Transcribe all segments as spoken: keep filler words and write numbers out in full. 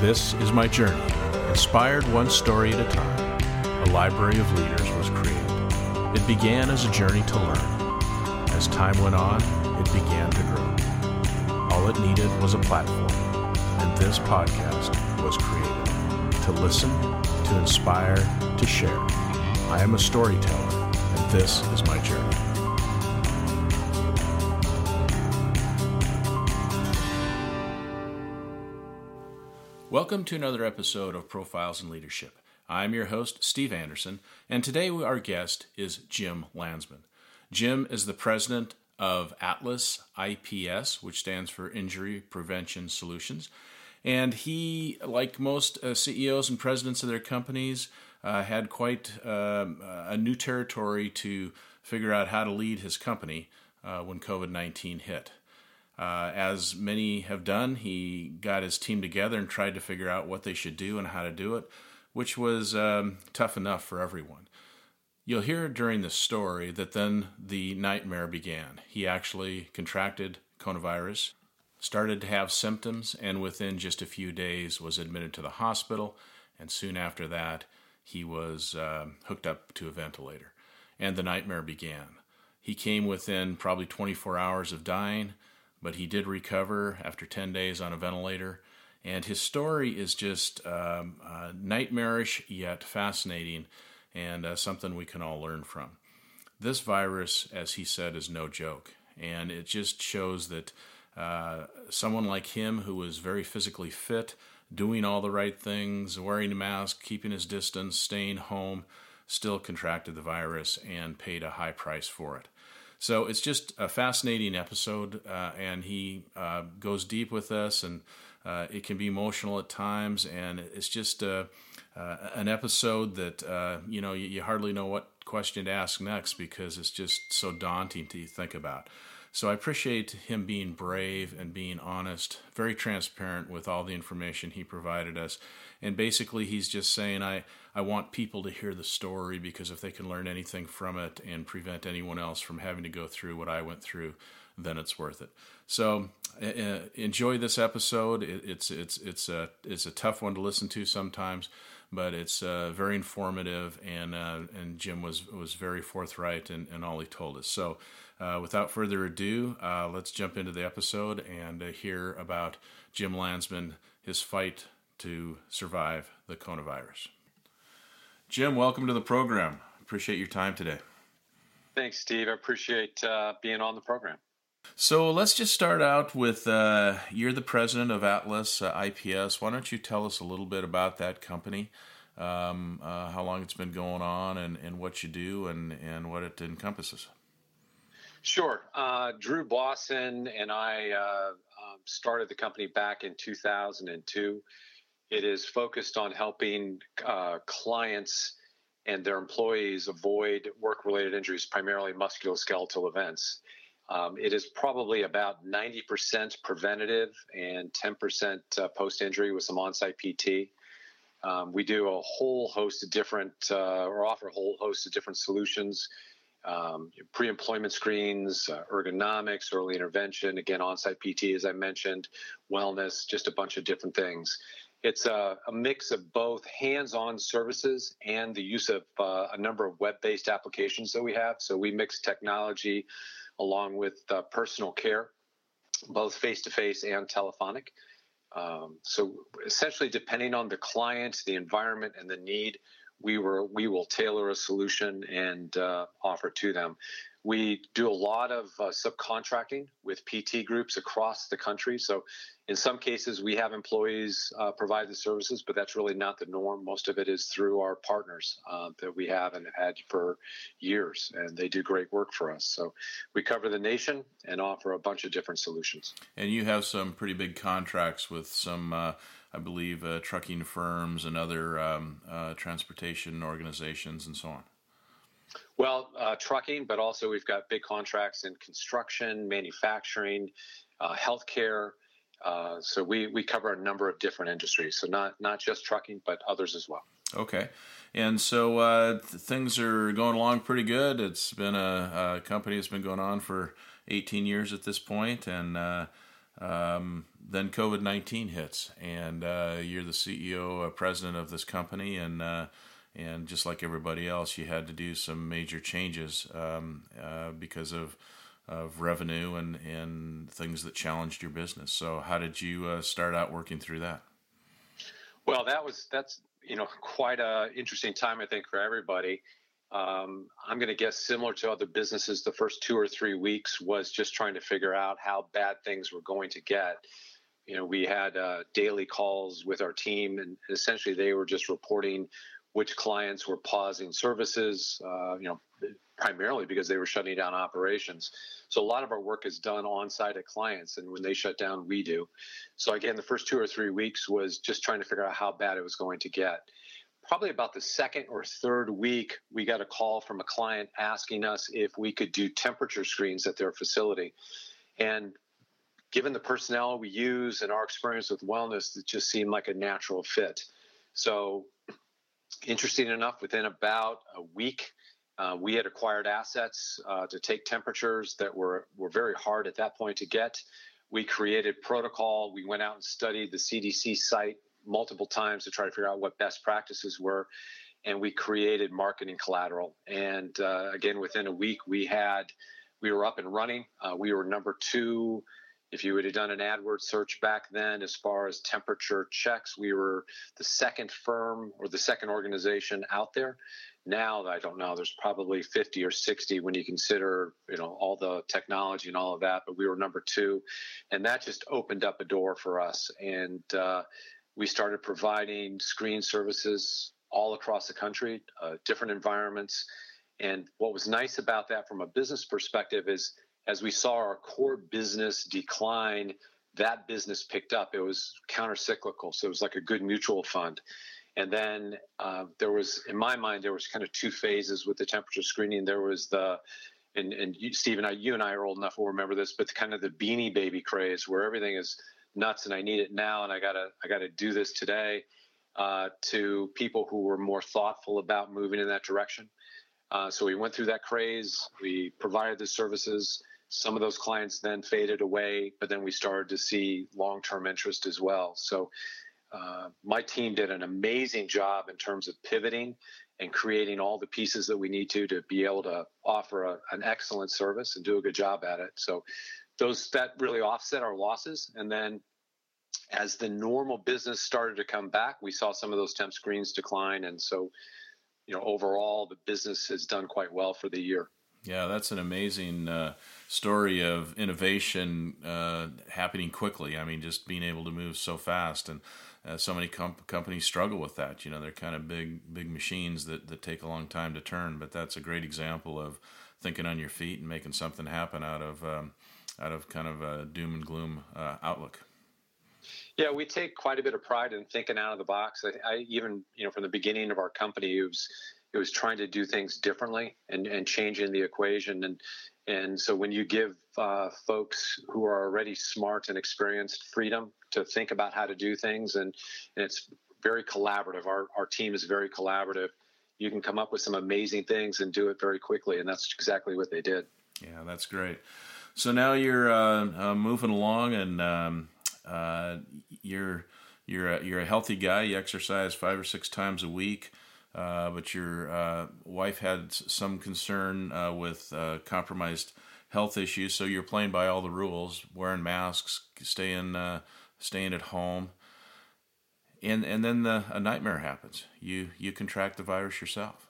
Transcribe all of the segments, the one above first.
This is my journey. Inspired one story at a time, a library of leaders was created. It began as a journey to learn. As time went on, it began to grow. All it needed was a platform, and this podcast was created to listen, to inspire, to share. I am a storyteller, and this is my journey. Welcome to another episode of Profiles in Leadership. I'm your host, Steve Anderson, and today our guest is Jim Landsman. Jim is the president of Atlas I P S, which stands for Injury Prevention Solutions, and he, like most uh, C E Os and presidents of their companies, uh, had quite um, a new territory to figure out how to lead his company uh, when covid nineteen hit. Uh, as many have done, he got his team together and tried to figure out what they should do and how to do it, which was um, tough enough for everyone. You'll hear during the story that then the nightmare began. He actually contracted coronavirus, started to have symptoms, and within just a few days was admitted to the hospital, and soon after that he was uh, hooked up to a ventilator, and the nightmare began. He came within probably twenty-four hours of dying, but he did recover after ten days on a ventilator, and his story is just um, uh, nightmarish yet fascinating, and uh, something we can all learn from. This virus, as he said, is no joke, and it just shows that uh, someone like him, who was very physically fit, doing all the right things, wearing a mask, keeping his distance, staying home, still contracted the virus and paid a high price for it. So it's just a fascinating episode, uh, and he uh, goes deep with us, and uh, it can be emotional at times, and it's just uh, uh, an episode that, uh, you know, you, you hardly know what question to ask next because it's just so daunting to think about. So I appreciate him being brave and being honest, very transparent with all the information he provided us. And basically he's just saying, I, I want people to hear the story because if they can learn anything from it and prevent anyone else from having to go through what I went through, then it's worth it. So uh, enjoy this episode. It, it's it's it's a it's a tough one to listen to sometimes, but it's uh, very informative, and uh, and Jim was was very forthright in, in all he told us. So uh, without further ado, uh, let's jump into the episode and uh, hear about Jim Landsman, his fight to survive the coronavirus. Jim, welcome to the program. Appreciate your time today. Thanks, Steve. I appreciate uh, being on the program. So let's just start out with, uh, you're the president of Atlas uh, I P S. Why don't you tell us a little bit about that company, um, uh, how long it's been going on, and, and what you do, and, and what it encompasses? Sure. Uh, Drew Blosson and I uh, um, started the company back in two thousand two. It is focused on helping uh, clients and their employees avoid work-related injuries, primarily musculoskeletal events. Um, it is probably about ninety percent preventative and ten percent uh, post-injury with some on-site P T. Um, we do a whole host of different, uh, or offer a whole host of different solutions, um, pre-employment screens, uh, ergonomics, early intervention, again, on-site P T, as I mentioned, wellness, just a bunch of different things. It's a, a mix of both hands-on services and the use of uh, a number of web-based applications that we have. So we mix technology along with uh, personal care, both face-to-face and telephonic. Um, so essentially, depending on the client, the environment, and the need, we were we will tailor a solution and uh, offer to them. We do a lot of uh, subcontracting with P T groups across the country. So in some cases, we have employees uh, provide the services, but that's really not the norm. Most of it is through our partners uh, that we have and have had for years, and they do great work for us. So we cover the nation and offer a bunch of different solutions. And you have some pretty big contracts with some, uh, I believe, uh, trucking firms and other um, uh, transportation organizations and so on. Well, uh, trucking, but also we've got big contracts in construction, manufacturing, uh, healthcare. Uh, so we, we cover a number of different industries. So not not just trucking, but others as well. Okay. And so uh, th- things are going along pretty good. It's been a, a company that's been going on for eighteen years at this point, and uh, Um, then COVID nineteen hits, and uh, you're the C E O, uh, president of this company, and uh, and just like everybody else, you had to do some major changes um, uh, because of of revenue and, and things that challenged your business. So how did you uh, start out working through that? Well, that was that's you know quite a interesting time, I think, for everybody. Um, I'm going to guess similar to other businesses, the first two or three weeks was just trying to figure out how bad things were going to get. You know, we had uh, daily calls with our team, and essentially they were just reporting which clients were pausing services, uh, you know, primarily because they were shutting down operations. So a lot of our work is done on site at clients, and when they shut down, we do. So again, the first two or three weeks was just trying to figure out how bad it was going to get. Probably about the second or third week, we got a call from a client asking us if we could do temperature screens at their facility. And given the personnel we use and our experience with wellness, it just seemed like a natural fit. So interesting enough, within about a week, uh, we had acquired assets uh, to take temperatures that were, were very hard at that point to get. We created protocol. We went out and studied the C D C site multiple times to try to figure out what best practices were. And we created marketing collateral. And uh, again, within a week, we had, we were up and running. Uh, we were number two. If you would have done an AdWords search back then, as far as temperature checks, we were the second firm or the second organization out there. Now, I don't know, there's probably fifty or sixty when you consider, you know, all the technology and all of that, but we were number two. And that just opened up a door for us. And uh, we started providing screen services all across the country, uh, different environments. And what was nice about that from a business perspective is, as we saw our core business decline, that business picked up. It was counter-cyclical, so it was like a good mutual fund. And then uh, there was, in my mind, there was kind of two phases with the temperature screening. There was the, and, and you, Steve and I, you and I are old enough to remember this, but kind of the Beanie Baby craze, where everything is nuts and I need it now and I gotta I gotta do this today, uh, to people who were more thoughtful about moving in that direction. Uh, so we went through that craze. We provided the services. Some of those clients then faded away, but then we started to see long-term interest as well. So uh, my team did an amazing job in terms of pivoting and creating all the pieces that we need to to be able to offer a, an excellent service and do a good job at it. So those that really offset our losses. And then as the normal business started to come back, we saw some of those temp screens decline. And so, you know, overall, the business has done quite well for the year. Yeah, that's an amazing uh, story of innovation uh, happening quickly. I mean, just being able to move so fast, and uh, so many com- companies struggle with that. You know, they're kind of big, big machines that, that take a long time to turn. But that's a great example of thinking on your feet and making something happen out of um, out of kind of a doom and gloom uh, outlook. Yeah, we take quite a bit of pride in thinking out of the box. I, I even, you know, from the beginning of our company, it was it was trying to do things differently and, and changing the equation. And and so when you give uh, folks who are already smart and experienced freedom to think about how to do things, and, and it's very collaborative. Our our team is very collaborative. You can come up with some amazing things and do it very quickly, and that's exactly what they did. Yeah, that's great. So now you're uh, uh, moving along, and um, uh, you're you're a, you're a healthy guy. You exercise five or six times a week, uh, but your uh, wife had some concern uh, with uh, compromised health issues. So you're playing by all the rules, wearing masks, staying uh, staying at home, and and then the, a nightmare happens. You you contract the virus yourself.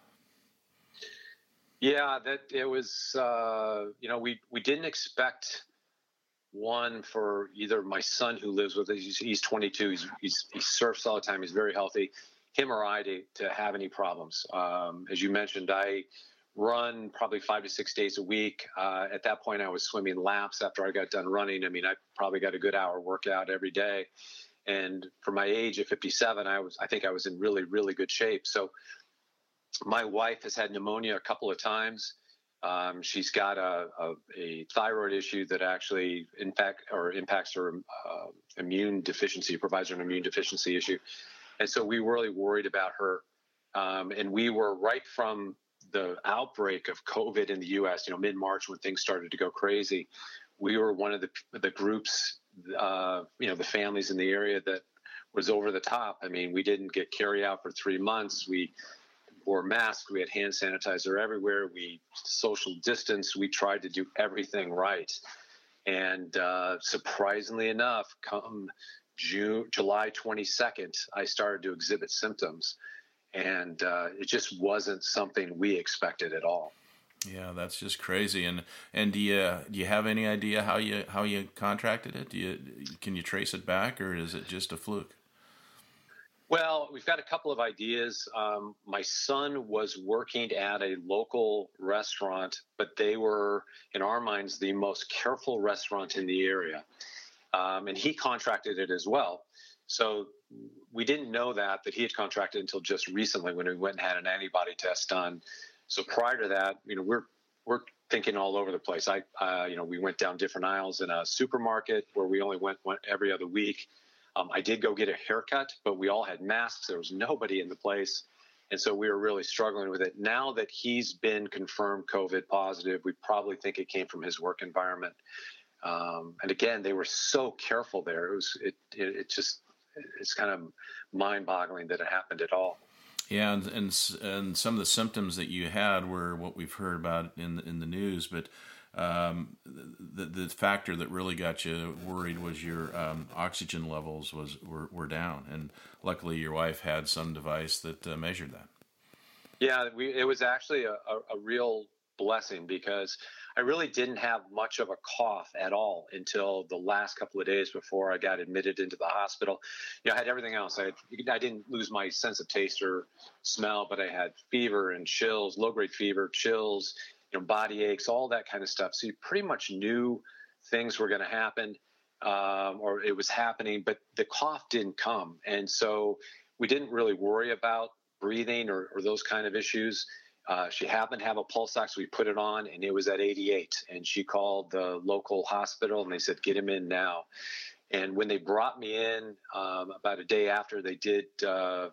Yeah, that it was, uh, you know, we, we didn't expect one for either my son who lives with us. He's, he's twenty-two. He's, he's, he surfs all the time. He's very healthy. Him or I to, to have any problems. Um, as you mentioned, I run probably five to six days a week. Uh, at that point, I was swimming laps after I got done running. I mean, I probably got a good hour workout every day. And for my age at fifty-seven, I was, I think I was in really, really good shape. So my wife has had pneumonia a couple of times. Um, she's got a, a, a thyroid issue that actually impact or impacts her uh, immune deficiency, provides her an immune deficiency issue. And so we were really worried about her. Um, and we were right from the outbreak of COVID in the U S, you know, mid-March when things started to go crazy. We were one of the, the groups uh, you know, the families in the area that was over the top. I mean, we didn't get carry out for three months. We wore masks. We had hand sanitizer everywhere. We social distanced. We tried to do everything right. And uh, surprisingly enough, come June, July twenty-second, I started to exhibit symptoms. And uh, it just wasn't something we expected at all. Yeah, that's just crazy. And and do you do you have any idea how you how you contracted it? Do you can you trace it back, or is it just a fluke? Well, we've got a couple of ideas. Um, my son was working at a local restaurant, but they were, in our minds, the most careful restaurant in the area, um, and he contracted it as well. So we didn't know that that he had contracted until just recently when we went and had an antibody test done. So prior to that, you know, we're we're thinking all over the place. I, uh, you know, we went down different aisles in a supermarket where we only went, went every other week. Um, I did go get a haircut, but we all had masks. There was nobody in the place, and so we were really struggling with it. Now that he's been confirmed COVID positive, we probably think it came from his work environment. Um, and again, they were so careful there. It was it it, it just it's kind of mind-boggling that it happened at all. Yeah, and, and and some of the symptoms that you had were what we've heard about in the, in the news, but um, the the factor that really got you worried was your um, oxygen levels was were, were down, and luckily your wife had some device that uh, measured that. Yeah, we, it was actually a, a, a real blessing because I really didn't have much of a cough at all until the last couple of days before I got admitted into the hospital. You know, I had everything else. I had, I didn't lose my sense of taste or smell, but I had fever and chills, low-grade fever, chills, you know, body aches, all that kind of stuff. So you pretty much knew things were going to happen, um, or it was happening, but the cough didn't come. And so we didn't really worry about breathing or, or those kind of issues. Uh, she happened to have a pulse ox. So we put it on, and it was at eighty-eight. And she called the local hospital, and they said, "Get him in now." And when they brought me in, um, about a day after, they did uh, uh,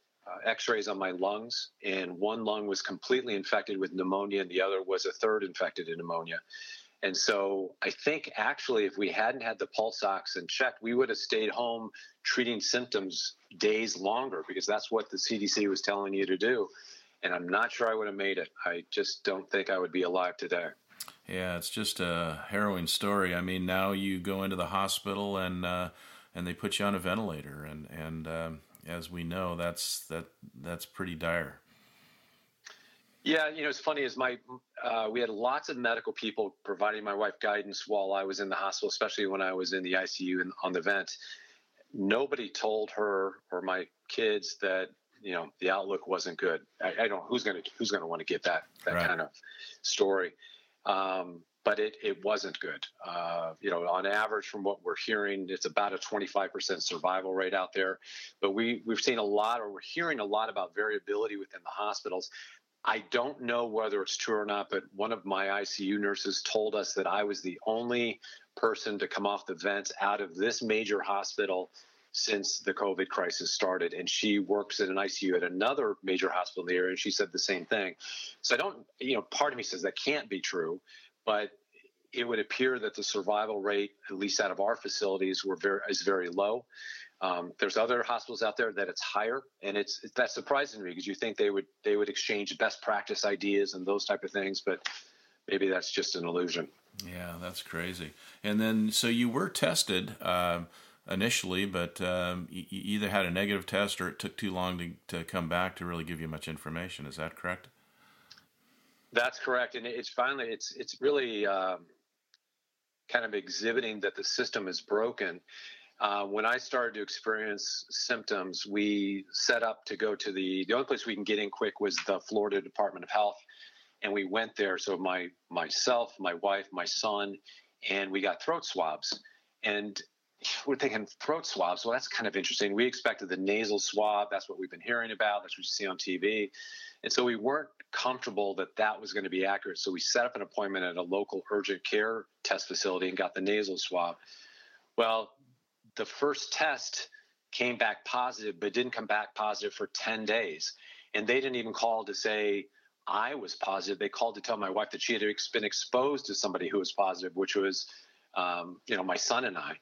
X-rays on my lungs, and one lung was completely infected with pneumonia, and the other was a third infected in pneumonia. And so I think actually, if we hadn't had the pulse ox and checked, we would have stayed home treating symptoms days longer, because that's what the C D C was telling you to do. And I'm not sure I would have made it. I just don't think I would be alive today. Yeah, it's just a harrowing story. I mean, now you go into the hospital and uh, and they put you on a ventilator, and and um, as we know, that's that that's pretty dire. Yeah, you know, it's funny is my uh, we had lots of medical people providing my wife guidance while I was in the hospital, especially when I was in the I C U and on the vent. Nobody told her or my kids that, you know, the outlook wasn't good. I, I don't. Who's going to Who's going to want to get that that right. kind of story? Um, but it it wasn't good. Uh, you know, on average, from what we're hearing, it's about a twenty-five percent survival rate out there. But we we've seen a lot, or we're hearing a lot about variability within the hospitals. I don't know whether it's true or not, but one of my I C U nurses told us that I was the only person to come off the vents out of this major hospital since the COVID crisis started. And she works in an I C U at another major hospital in the area, and she said the same thing. So I don't, you know, part of me says that can't be true, but it would appear that the survival rate, at least out of our facilities, were very, is very low. Um, there's other hospitals out there that it's higher, and it's that's surprising to me, because you think they would they would exchange best practice ideas and those type of things, but maybe that's just an illusion. Yeah, that's crazy. And then, so you were tested uh, initially, but um, you, you either had a negative test or it took too long to, to come back to really give you much information. Is that correct? That's correct, and it's finally it's it's really um, kind of exhibiting that the system is broken. Uh, when I started to experience symptoms, we set up to go to the, the only place we can get in quick was the Florida Department of Health. And we went there. So my, myself, my wife, my son, and we got throat swabs. And we're thinking throat swabs. Well, that's kind of interesting. We expected the nasal swab. That's what we've been hearing about. That's what you see on T V. And so we weren't comfortable that that was going to be accurate. So we set up an appointment at a local urgent care test facility and got the nasal swab. Well, the first test came back positive, but didn't come back positive for ten days. And they didn't even call to say I was positive. They called to tell my wife that she had been exposed to somebody who was positive, which was, um, you know, my son and I.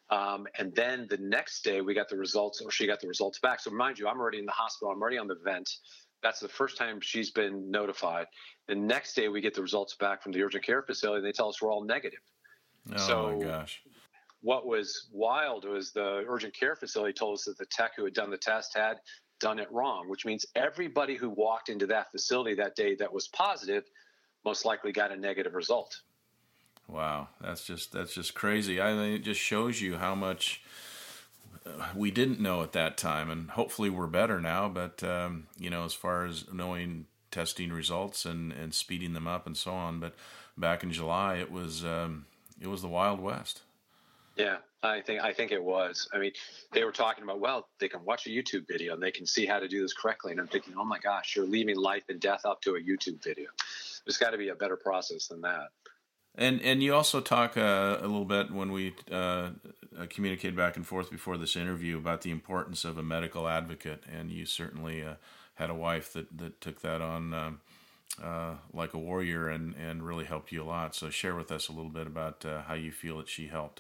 Um, and then the next day we got the results, or she got the results back. So mind you, I'm already in the hospital. I'm already on the vent. That's the first time she's been notified. The next day we get the results back from the urgent care facility, and they tell us we're all negative. Oh so my gosh. What was wild was the urgent care facility told us that the tech who had done the test had done it wrong, which means everybody who walked into that facility that day that was positive most likely got a negative result. Wow, that's just that's just crazy. I think it just shows you how much we didn't know at that time, and hopefully we're better now. But um, you know, as far as knowing testing results and, and speeding them up and so on, but back in July, it was um, it was the Wild West. Yeah, I think I think it was. I mean, they were talking about, well, they can watch a YouTube video and they can see how to do this correctly. And I'm thinking, oh my gosh, you're leaving life and death up to a YouTube video. There's got to be a better process than that. And and you also talk uh, a little bit when we uh, communicated back and forth before this interview about the importance of a medical advocate, and you certainly uh, had a wife that, that took that on um, uh, like a warrior and, and really helped you a lot. So share with us a little bit about uh, how you feel that she helped.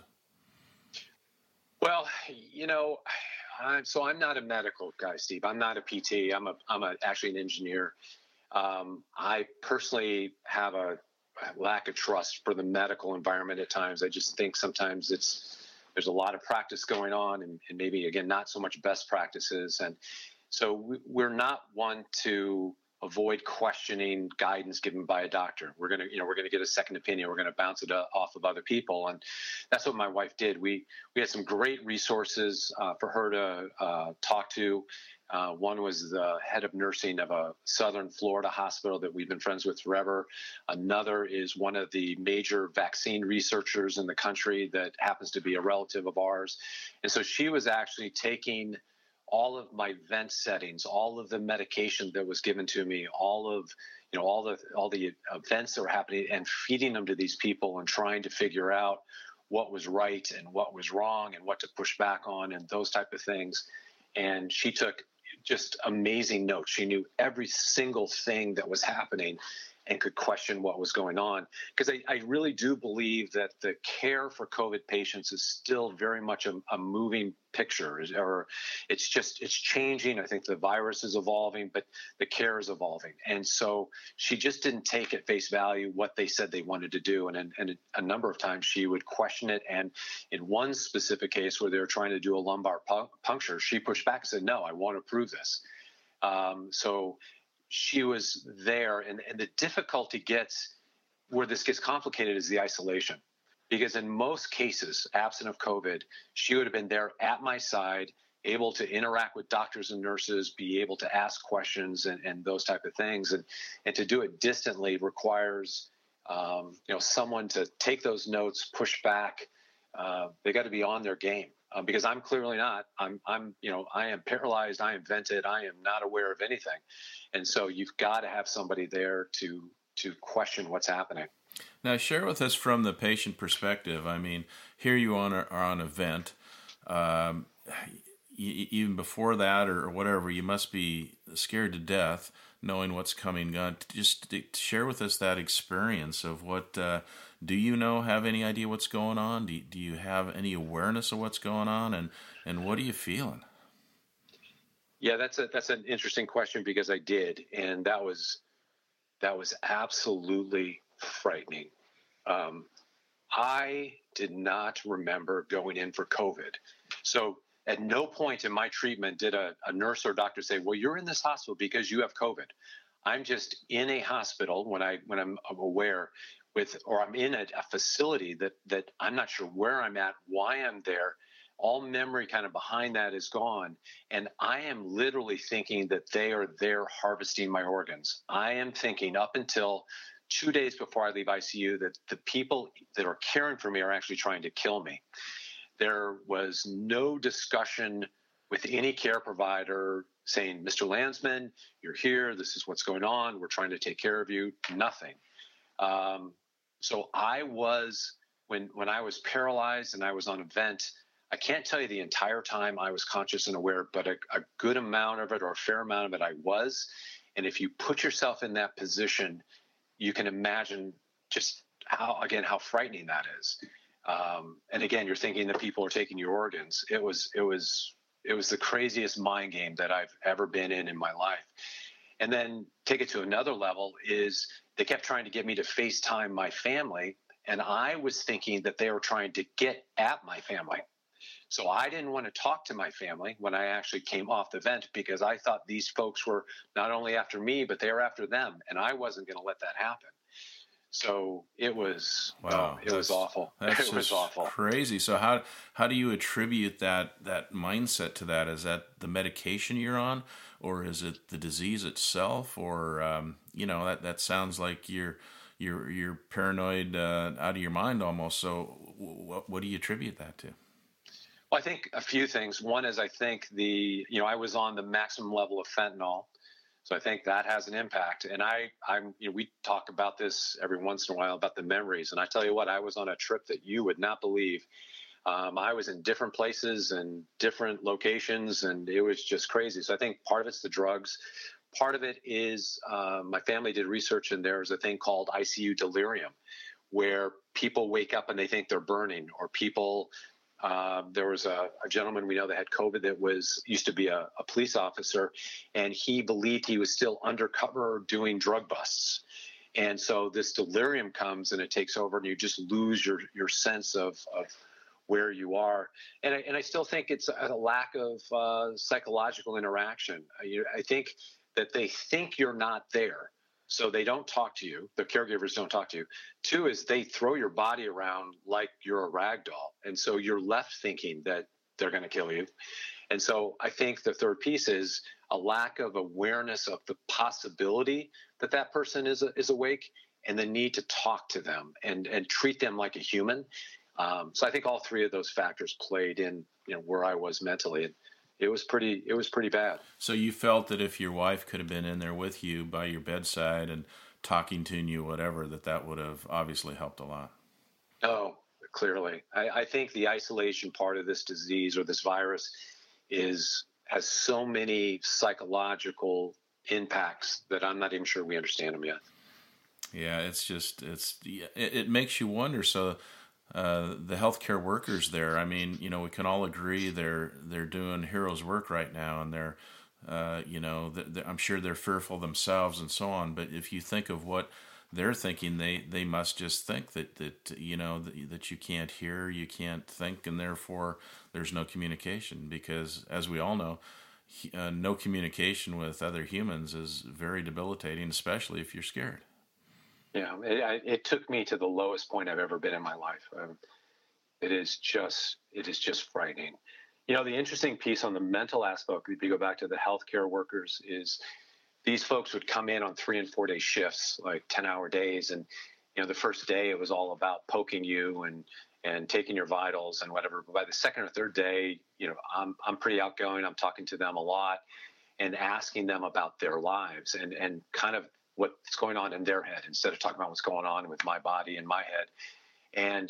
Well, you know, I'm, so I'm not a medical guy, Steve. I'm not a P T. I'm a I'm a, actually an engineer. Um, I personally have a lack of trust for the medical environment at times. I just think sometimes it's there's a lot of practice going on, and, and maybe again not so much best practices, and so we, we're not one to avoid questioning guidance given by a doctor. We're gonna you know we're gonna get a second opinion. We're gonna bounce it off of other people, and that's what my wife did. We we had some great resources uh, for her to uh, talk to. Uh, one was the head of nursing of a Southern Florida hospital that we've been friends with forever. Another is one of the major vaccine researchers in the country that happens to be a relative of ours. And so she was actually taking all of my vent settings, all of the medication that was given to me, all of you know all the all the events that were happening, and feeding them to these people and trying to figure out what was right and what was wrong and what to push back on and those type of things. And she took just amazing notes. She knew every single thing that was happening and could question what was going on. Because I, I really do believe that the care for COVID patients is still very much a, a moving picture, or it's just, it's changing. I think the virus is evolving, but the care is evolving. And so she just didn't take at face value what they said they wanted to do. And, and a number of times she would question it. And in one specific case where they were trying to do a lumbar puncture, she pushed back and said, no, I want to prove this. Um, so she was there, and, and the difficulty gets where this gets complicated is the isolation, because in most cases, absent of COVID, she would have been there at my side, able to interact with doctors and nurses, be able to ask questions and, and those type of things. And, and to do it distantly requires, um, you know, someone to take those notes, push back. Uh, they got to be on their game. Uh, because I'm clearly not. I'm, I'm, you know, I am paralyzed. I am vented. I am not aware of anything, and so you've got to have somebody there to to question what's happening. Now, share with us from the patient perspective. I mean, here you on are on a vent. Um, even before that, or whatever, you must be scared to death, knowing what's coming. Uh, just share with us that experience of what. Uh, Do you know, have any idea what's going on? Do you, do you have any awareness of what's going on? And, and what are you feeling? Yeah, that's a, that's an interesting question, because I did. And that was, that was absolutely frightening. Um, I did not remember going in for COVID. So at no point in my treatment did a, a nurse or doctor say, well, you're in this hospital because you have COVID. I'm just in a hospital when I, when I'm aware with, or I'm in a, a facility that, that I'm not sure where I'm at, why I'm there. All memory kind of behind that is gone. And I am literally thinking that they are there harvesting my organs. I am thinking up until two days before I leave I C U that the people that are caring for me are actually trying to kill me. There was no discussion with any care provider saying, Mister Landsman, you're here. This is what's going on. We're trying to take care of you. Nothing. Um, so I was, when, when I was paralyzed and I was on a vent, I can't tell you the entire time I was conscious and aware, but a, a good amount of it, or a fair amount of it, I was. And if you put yourself in that position, you can imagine just how, again, how frightening that is. Um, and again, you're thinking that people are taking your organs. It was, it was, it was the craziest mind game that I've ever been in in my life. And then take it to another level is they kept trying to get me to FaceTime my family. And I was thinking that they were trying to get at my family. So I didn't want to talk to my family when I actually came off the vent, because I thought these folks were not only after me, but they were after them. And I wasn't going to let that happen. So it was, wow, oh, it was awful. That's it was awful. Crazy. So how how do you attribute that that mindset to that? Is that the medication you're on, or is it the disease itself, or um, you know that that sounds like you're you're you're paranoid uh, out of your mind almost. So what what do you attribute that to? Well, I think a few things. One is I think the you know I was on the maximum level of fentanyl. So I think that has an impact. And I, I'm, you know, we talk about this every once in a while about the memories. And I tell you what, I was on a trip that you would not believe. Um, I was in different places and different locations, and it was just crazy. So I think part of it's the drugs. Part of it is uh, my family did research, and there's a thing called I C U delirium, where people wake up and they think they're burning, or people. Uh, there was a, a gentleman we know that had COVID that was used to be a, a police officer, and he believed he was still undercover doing drug busts. And so this delirium comes and it takes over, and you just lose your, your sense of, of where you are. And I, and I still think it's a lack of uh, psychological interaction. I, I think that they think you're not there. So they don't talk to you. The caregivers don't talk to you. Two is they throw your body around like you're a rag doll. And so you're left thinking that they're going to kill you. And so I think the third piece is a lack of awareness of the possibility that that person is is awake, and the need to talk to them and, and treat them like a human. Um, so I think all three of those factors played in, you know, where I was mentally. And It was pretty. It was pretty bad. So you felt that if your wife could have been in there with you by your bedside and talking to you, whatever, that that would have obviously helped a lot. Oh, clearly. I, I think the isolation part of this disease or this virus is has so many psychological impacts that I'm not even sure we understand them yet. Yeah, it's just it's it, it makes you wonder. So. Uh, the healthcare workers there, I mean, you know, we can all agree they're they're doing heroes work right now, and they're, uh, you know, they're, they're, I'm sure they're fearful themselves and so on. But if you think of what they're thinking, they, they must just think that, that you know that, that you can't hear, you can't think, and therefore there's no communication. Because as we all know, uh, no communication with other humans is very debilitating, especially if you're scared. Yeah, it, it took me to the lowest point I've ever been in my life. Um, it is just, it is just frightening. You know, the interesting piece on the mental aspect, if you go back to the healthcare workers, is these folks would come in on three and four day shifts, like ten hour days. And, you know, the first day it was all about poking you and, and taking your vitals and whatever. But by the second or third day, you know, I'm, I'm pretty outgoing. I'm talking to them a lot and asking them about their lives and, and kind of what's going on in their head instead of talking about what's going on with my body and my head. And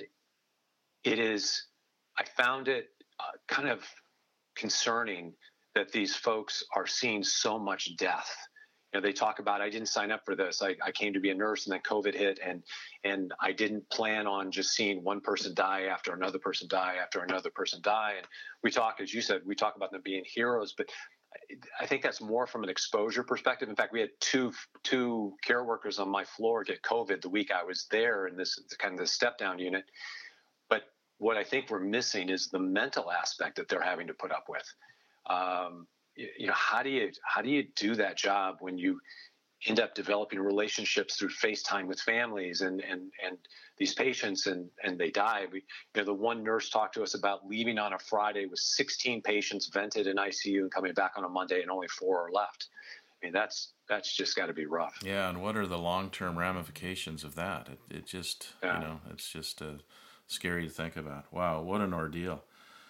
it is, I found it uh, kind of concerning that these folks are seeing so much death. You know, they talk about, I didn't sign up for this. I, I came to be a nurse, and then COVID hit, and and I didn't plan on just seeing one person die after another person die after another person die. And we talk, as you said, we talk about them being heroes, but I think that's more from an exposure perspective. In fact, we had two two care workers on my floor get COVID the week I was there in this kind of the step down unit. But what I think we're missing is the mental aspect that they're having to put up with. Um, you, you know, how do you how do you do that job when you end up developing relationships through FaceTime with families and and and these patients and and they die? We, you know, the one nurse talked to us about leaving on a Friday with sixteen patients vented in I C U and coming back on a Monday and only four are left. I mean, that's that's just got to be rough. Yeah, and what are the long-term ramifications of that? It, it just, yeah. you know, it's just uh, scary to think about. Wow, what an ordeal.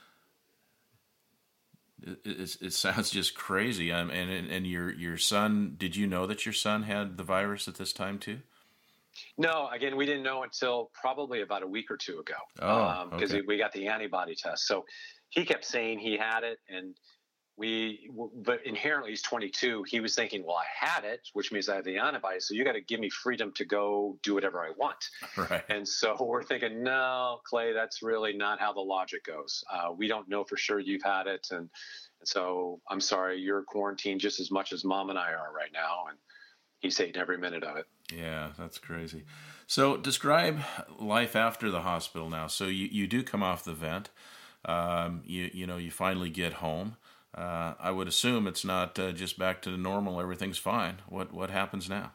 It, it, it sounds just crazy. Um, and and your your son, did you know that your son had the virus at this time too? No, again, we didn't know until probably about a week or two ago. Oh, because um, okay. we got the antibody test. So he kept saying he had it, and We, but inherently he's twenty-two. He was thinking, well, I had it, which means I have the antibodies. So you got to give me freedom to go do whatever I want. Right. And so we're thinking, no, Clay, that's really not how the logic goes. Uh, we don't know for sure you've had it. And, and so I'm sorry, you're quarantined just as much as mom and I are right now. And he's hating every minute of it. Yeah, that's crazy. So describe life after the hospital now. So you, you do come off the vent. Um, you, you know, you finally get home. Uh, I would assume it's not uh, just back to normal. Everything's fine. What what happens now?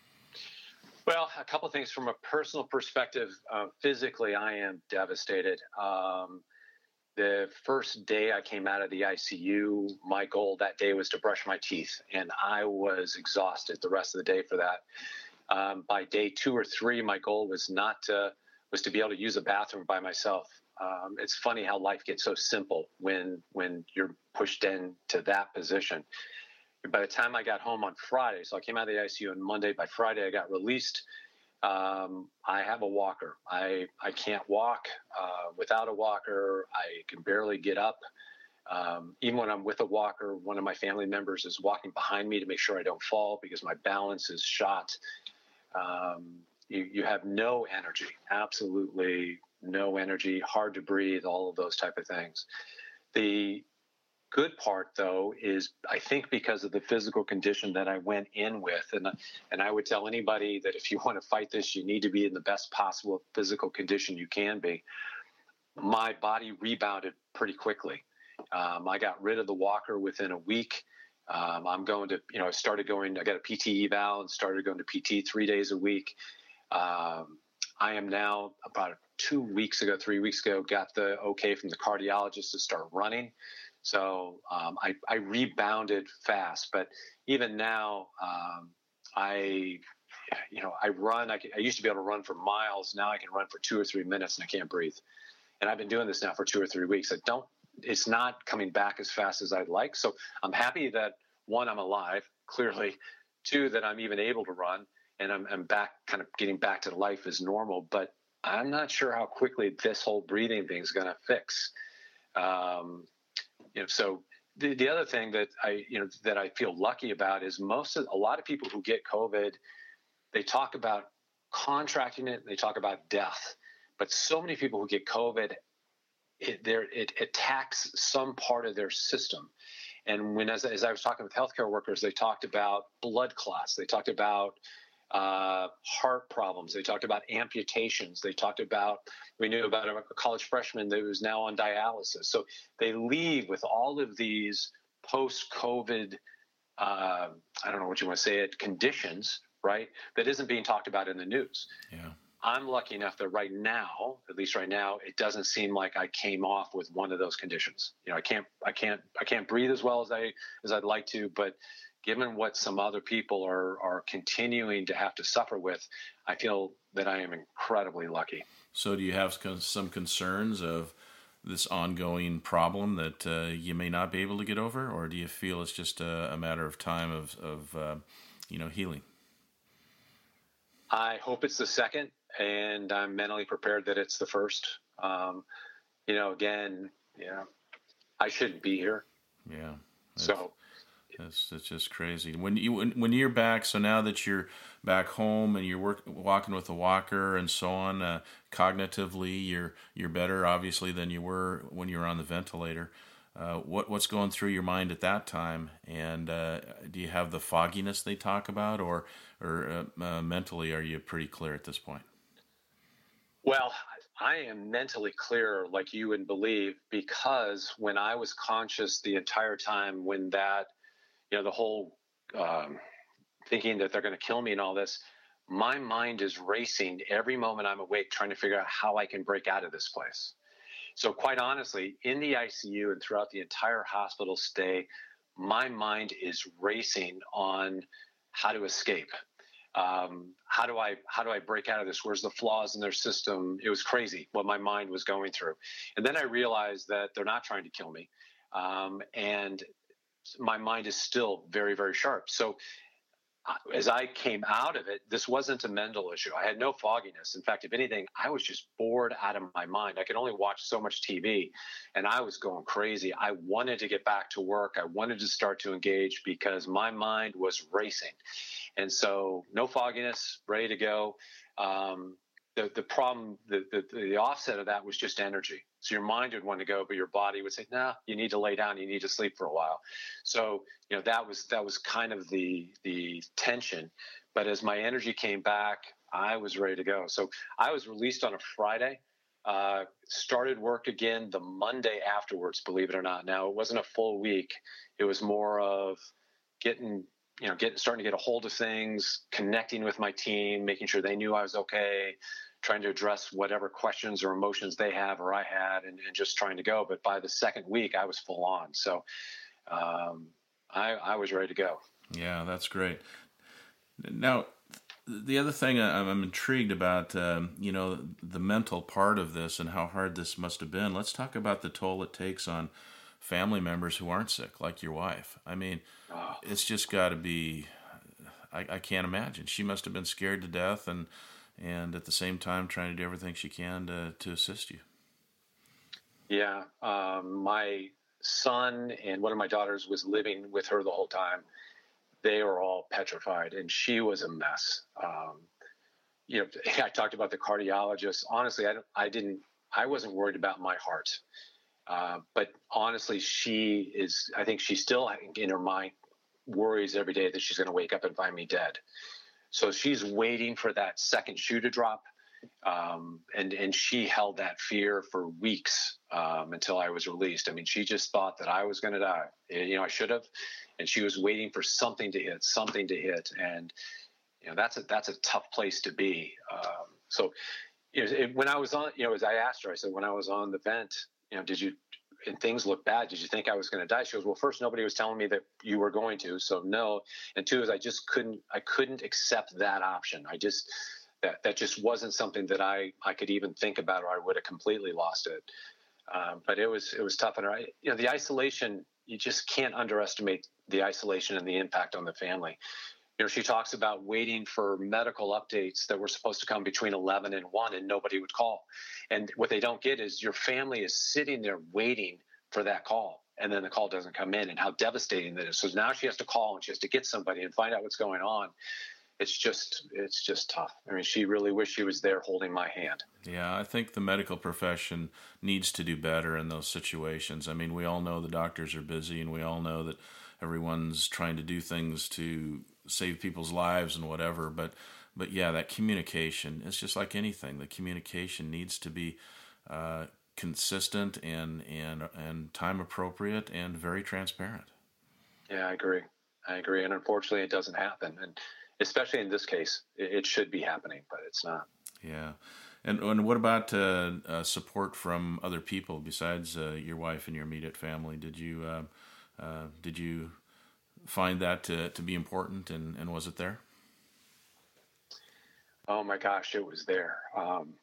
Well, a couple of things from a personal perspective. Uh, physically, I am devastated. Um, the first day I came out of the I C U, my goal that day was to brush my teeth, and I was exhausted the rest of the day for that. Um, by day two or three, my goal was not to was to be able to use a bathroom by myself. Um, it's funny how life gets so simple when when you're pushed into that position. By the time I got home on Friday, so I came out of the I C U on Monday. By Friday, I got released. Um, I have a walker. I I can't walk uh, without a walker. I can barely get up. Um, even when I'm with a walker, one of my family members is walking behind me to make sure I don't fall because my balance is shot. Um, you, you have no energy, absolutely no energy, hard to breathe, all of those type of things. The good part, though, is I think because of the physical condition that I went in with, and and I would tell anybody that if you want to fight this, you need to be in the best possible physical condition you can be. My body rebounded pretty quickly. Um, I got rid of the walker within a week. Um, I'm going to, you know, I started going, I got a P T eval and started going to P T three days a week. Um, I am now about two weeks ago, three weeks ago, got the okay from the cardiologist to start running. So um, I, I rebounded fast, but even now, um, I, you know, I run, I, can, I used to be able to run for miles. Now I can run for two or three minutes and I can't breathe. And I've been doing this now for two or three weeks. I don't, it's not coming back as fast as I'd like. So I'm happy that one, I'm alive, clearly. Two, that I'm even able to run and I'm, I'm back, kind of getting back to life as normal, but I'm not sure how quickly this whole breathing thing is going to fix. Um, you know, so the, the other thing that I, you know, that I feel lucky about is most of, a lot of people who get COVID, they talk about contracting it, they talk about death, but so many people who get COVID, it, there, it attacks some part of their system. And when, as, as I was talking with healthcare workers, they talked about blood clots, they talked about uh, heart problems, they talked about amputations, they talked about, we knew about a college freshman that was now on dialysis. So they leave with all of these post-COVID, uh, I don't know what you want to say it, conditions, right, that isn't being talked about in the news. Yeah. I'm lucky enough that right now, at least right now, it doesn't seem like I came off with one of those conditions. You know, I can't, I can't, I can't breathe as well as I as I'd like to. But given what some other people are are continuing to have to suffer with, I feel that I am incredibly lucky. So, do you have some concerns of this ongoing problem that uh, you may not be able to get over, or do you feel it's just a, a matter of time of of uh, you know healing? I hope it's the second, and I'm mentally prepared that it's the first. Um, you know, again, yeah, I shouldn't be here. Yeah. So it's, it's just crazy. When you when, when you're back, so now that you're back home and you're work, walking with a walker and so on, uh, cognitively you're you're better, obviously, than you were when you were on the ventilator. Uh, what what's going through your mind at that time? And uh, do you have the fogginess they talk about, or or uh, uh, mentally are you pretty clear at this point? Well, I am mentally clear, like you would believe, because when I was conscious the entire time, when that, you know, the whole um, thinking that they're going to kill me and all this, my mind is racing every moment I'm awake, trying to figure out how I can break out of this place. So quite honestly, in the I C U and throughout the entire hospital stay, my mind is racing on how to escape. Um, how do I how do I break out of this? Where's the flaws in their system? It was crazy what my mind was going through. And then I realized that they're not trying to kill me. Um, and my mind is still very, very sharp. So as I came out of it, this wasn't a mental issue. I had no fogginess. In fact, if anything, I was just bored out of my mind. I could only watch so much T V, and I was going crazy. I wanted to get back to work. I wanted to start to engage because my mind was racing. And so no fogginess, ready to go. Um, the, the problem, the, the, the offset of that was just energy. So your mind would want to go, but your body would say, "Nah, you need to lay down. You need to sleep for a while." So, you know, that was that was kind of the the tension. But as my energy came back, I was ready to go. So I was released on a Friday, uh, started work again the Monday afterwards, believe it or not. Now, it wasn't a full week. It was more of getting, you know, getting starting to get a hold of things, connecting with my team, making sure they knew I was okay, trying to address whatever questions or emotions they have or I had, and, and just trying to go. But by the second week, I was full on. So um, I, I was ready to go. Yeah, that's great. Now, the other thing I'm intrigued about, um, you know, the mental part of this and how hard this must have been. Let's talk about the toll it takes on family members who aren't sick, like your wife. I mean, oh. It's just got to be, I, I can't imagine. She must have been scared to death and and at the same time trying to do everything she can to, to assist you. Yeah. Um, my son and one of my daughters was living with her the whole time. They were all petrified, and she was a mess. Um, you know, I talked about the cardiologist. Honestly, I, I didn't, I wasn't worried about my heart. Uh, but honestly, she is, I think she still in her mind worries every day that she's going to wake up and find me dead. So she's waiting for that second shoe to drop. Um, and, and she held that fear for weeks um, until I was released. I mean, she just thought that I was going to die. You know, I should have. And she was waiting for something to hit, something to hit. And, you know, that's a, that's a tough place to be. Um, so, you know, it, when I was on, you know, as I asked her, I said, when I was on the vent, you know, did you, and things looked bad, did you think I was going to die? She goes, well, first, nobody was telling me that you were going to, so no. And two is I just couldn't, I couldn't accept that option. I just, that, that just wasn't something that I, I could even think about, or I would have completely lost it. Um, but it was, it was tough. And I, you know, the isolation, you just can't underestimate the isolation and the impact on the family. You know, she talks about waiting for medical updates that were supposed to come between eleven and one, and nobody would call. And what they don't get is your family is sitting there waiting for that call, and then the call doesn't come in, and how devastating that is. So now she has to call, and she has to get somebody and find out what's going on. It's just, it's just tough. I mean, she really wished she was there holding my hand. Yeah, I think the medical profession needs to do better in those situations. I mean, we all know the doctors are busy, and we all know that everyone's trying to do things to save people's lives and whatever, but but yeah, that communication, it's just like anything. The communication needs to be uh, consistent and and and time appropriate and very transparent. Yeah, I agree. I agree, and unfortunately, it doesn't happen, and especially in this case, it, it should be happening, but it's not. Yeah, and and what about uh, uh, support from other people besides uh, your wife and your immediate family? Did you uh, uh, did you find that to, to be important, and, and was it there? Oh my gosh, it was there. Um,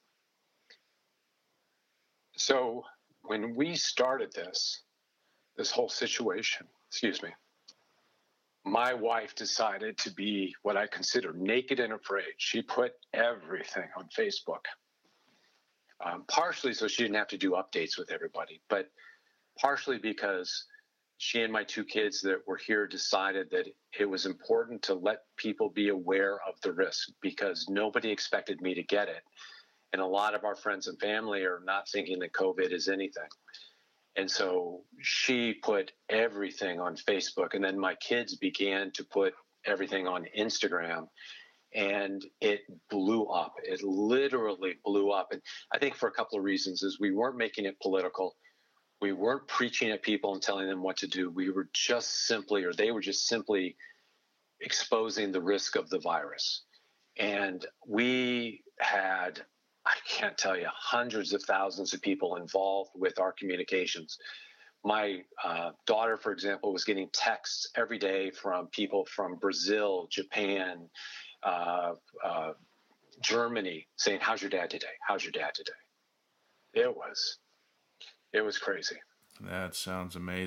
so when we started this, this whole situation, excuse me, my wife decided to be what I consider naked and afraid. She put everything on Facebook, um, partially so she didn't have to do updates with everybody, but partially because she and my two kids that were here decided that it was important to let people be aware of the risk, because nobody expected me to get it. And a lot of our friends and family are not thinking that COVID is anything. And so she put everything on Facebook, and then my kids began to put everything on Instagram, and it blew up. It literally blew up. And I think for a couple of reasons is we weren't making it political. We weren't preaching at people and telling them what to do. We were just simply, or they were just simply exposing the risk of the virus. And we had, I can't tell you, hundreds of thousands of people involved with our communications. My uh, daughter, for example, was getting texts every day from people from Brazil, Japan, uh, uh, Germany, saying, "How's your dad today? How's your dad today?" It was It was crazy. That sounds amazing.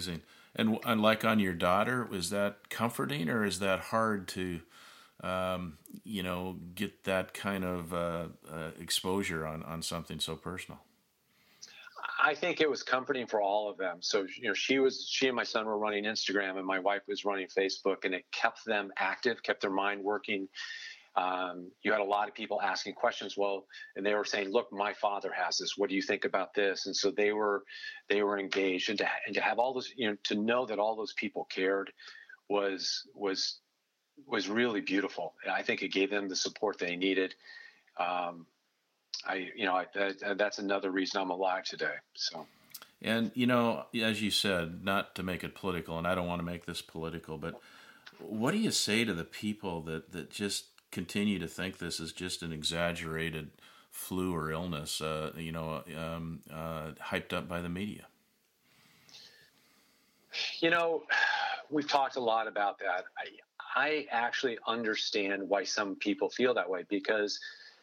And and like on your daughter, is that comforting or is that hard to, um, you know, get that kind of uh, uh, exposure on, on something so personal? I think it was comforting for all of them. So, you know, she was, she and my son were running Instagram and my wife was running Facebook, and it kept them active, kept their mind working. Um, you had a lot of people asking questions. Well, and they were saying, look, my father has this. What do you think about this? And so they were, they were engaged, and to, and to have all those, you know, to know that all those people cared was, was, was really beautiful. And I think it gave them the support they needed. Um, I, you know, I, that, that's another reason I'm alive today. So. And, you know, as you said, not to make it political, and I don't want to make this political, but what do you say to the people that, that just continue to think this is just an exaggerated flu or illness, uh, you know, um, uh, hyped up by the media? You know, we've talked a lot about that. I, I actually understand why some people feel that way, because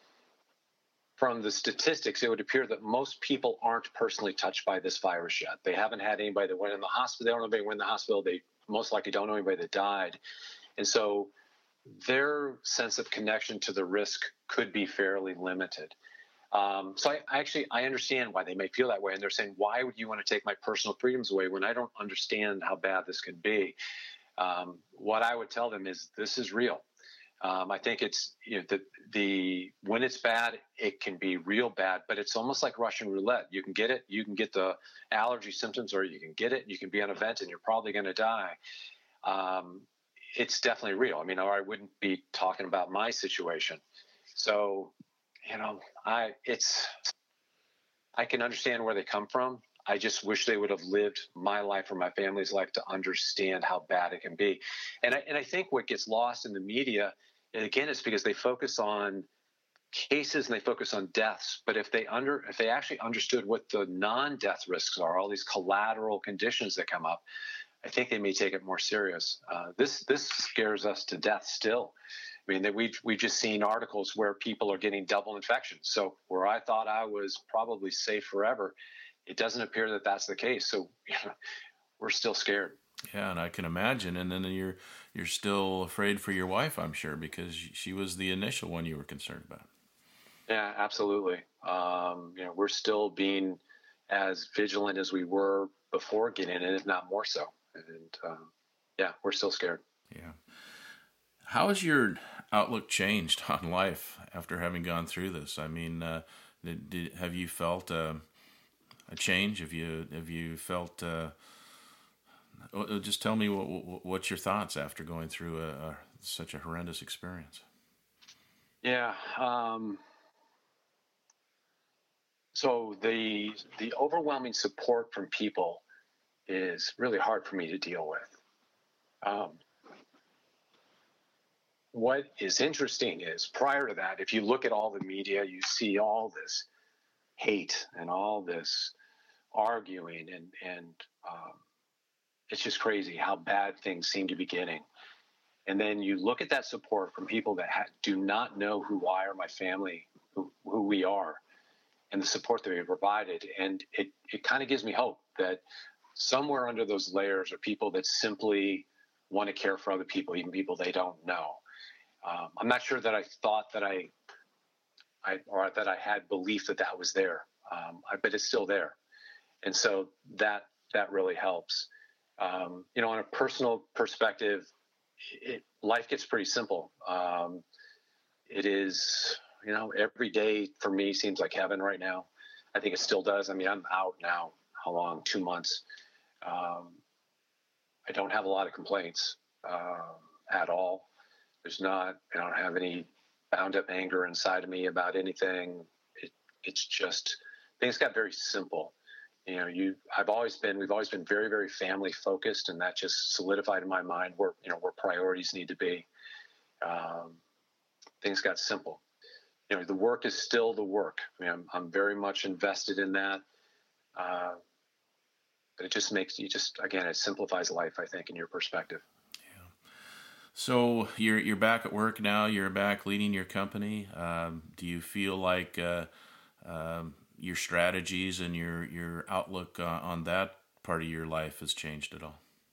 from the statistics, it would appear that most people aren't personally touched by this virus yet. They haven't had anybody that went in the hospital. They don't know anybody went in the hospital. They most likely don't know anybody that died. And so their sense of connection to the risk could be fairly limited. Um, so I, I actually, I understand why they may feel that way. And they're saying, why would you want to take my personal freedoms away when I don't understand how bad this could be? Um, what I would tell them is this is real. Um, I think it's, you know, the, the, when it's bad, it can be real bad, but it's almost like Russian roulette. You can get it, you can get the allergy symptoms, or you can get it, you can be on a vent and you're probably going to die. Um, it's definitely real. I mean, or I wouldn't be talking about my situation. So, you know, I, it's, I can understand where they come from. I just wish they would have lived my life or my family's life to understand how bad it can be. And I, and I think what gets lost in the media, and again, it's because they focus on cases and they focus on deaths. But if they under, if they actually understood what the non-death risks are, all these collateral conditions that come up, I think they may take it more serious. Uh, this this scares us to death still. I mean, that we've we've just seen articles where people are getting double infections. So where I thought I was probably safe forever, it doesn't appear that that's the case. So you know, we're still scared. Yeah, and I can imagine. And then you're you're still afraid for your wife, I'm sure, because she was the initial one you were concerned about. Yeah, absolutely. Um, you know, we're still being as vigilant as we were before getting it, if not more so. And um, yeah, we're still scared. Yeah. How has your outlook changed on life after having gone through this? I mean, uh, did, did, have you felt uh, a change? Have you have you felt? Uh, just tell me what, what's your thoughts after going through a, a, such a horrendous experience. Yeah. Um, so the the overwhelming support from people is really hard for me to deal with. Um, what is interesting is prior to that, if you look at all the media, you see all this hate and all this arguing, and, and um, it's just crazy how bad things seem to be getting. And then you look at that support from people that ha- do not know who I or my family, who, who we are, and the support that we provided. And it, it kind of gives me hope that somewhere under those layers are people that simply want to care for other people, even people they don't know. Um, I'm not sure that I thought that I, I or that I had belief that that was there, um, I, but it's still there, and so that that really helps. Um, you know, on a personal perspective, it, life gets pretty simple. Um, it is, you know, every day for me seems like heaven right now. I think it still does. I mean, I'm out now. How long? Two months. Um, I don't have a lot of complaints um, at all. There's not, I don't have any bound up anger inside of me about anything. It, it's just, things got very simple. You know, you, I've always been, we've always been very, very family focused, and that just solidified in my mind where, you know, where priorities need to be. Um, things got simple. You know, the work is still the work. I mean, I'm, I'm very much invested in that. Uh, but it just makes you just, again, it simplifies life, I think, in your perspective. So you're you're back at work now. You're back leading your company. Um, do you feel like uh, um, your strategies and your your outlook uh, on that part of your life has changed at all?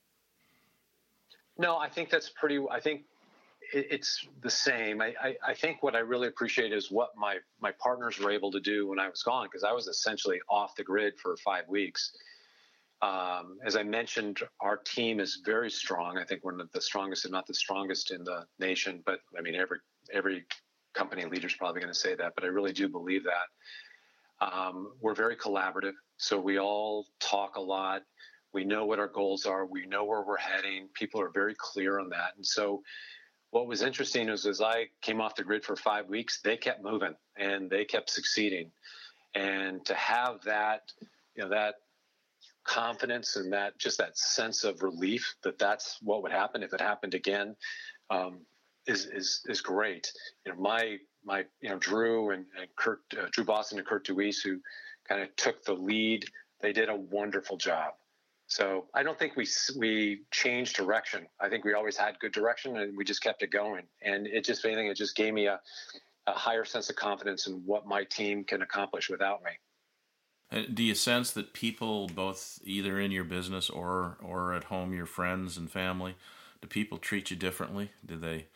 No, I think that's pretty. I think it, it's the same. I, I, I think what I really appreciate is what my my partners were able to do when I was gone, because I was essentially off the grid for five weeks. Um, as I mentioned, our team is very strong. I think we're one of the strongest, if not the strongest, in the nation. But I mean, every every company leader is probably going to say that, but I really do believe that. Um, we're very collaborative, so we all talk a lot. We know what our goals are. We know where we're heading. People are very clear on that. And so what was interesting is as I came off the grid for five weeks, they kept moving and they kept succeeding. And to have that, you know, that confidence and that just that sense of relief that that's what would happen if it happened again, um, is, is, is great. You know, my, my, you know, Drew and, and Kurt, uh, Drew Boston and Kurt Deweese, who kind of took the lead, they did a wonderful job. So I don't think we we changed direction. I think we always had good direction, and we just kept it going. And it just, if anything, it just gave me a, a higher sense of confidence in what my team can accomplish without me. And do you sense that people, both either in your business or or at home, your friends and family, do people treat you differently? Do they?